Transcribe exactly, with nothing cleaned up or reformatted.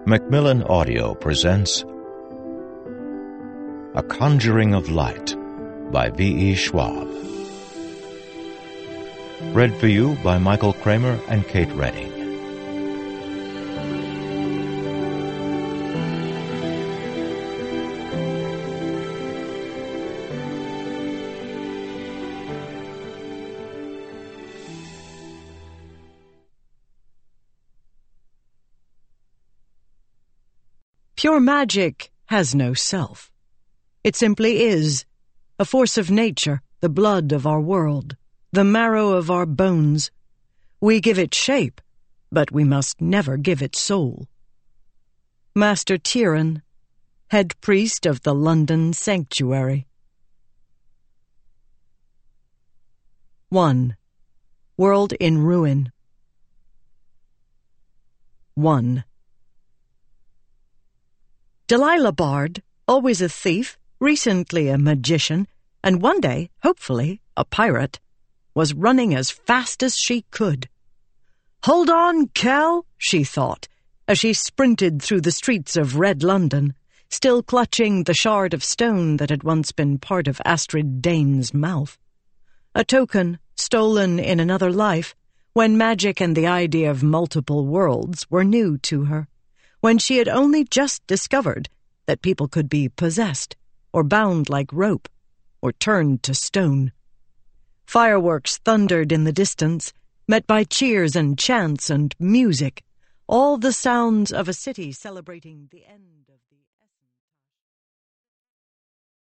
Macmillan Audio presents A Conjuring of Light by V E Schwab. Read for you by Michael Kramer and Kate Redding. Pure magic has no self. It simply is, a force of nature, the blood of our world, the marrow of our bones. We give it shape, but we must never give it soul. Master Tieran, head priest of the London Sanctuary. one. World in Ruin. one. Delilah Bard, always a thief, recently a magician, and one day, hopefully, a pirate, was running as fast as she could. "Hold on, Cal," she thought, as she sprinted through the streets of Red London, still clutching the shard of stone that had once been part of Astrid Dane's mouth. A token stolen in another life, when magic and the idea of multiple worlds were new to her, when she had only just discovered that people could be possessed, or bound like rope, or turned to stone. Fireworks thundered in the distance, met by cheers and chants and music, all the sounds of a city celebrating the end of the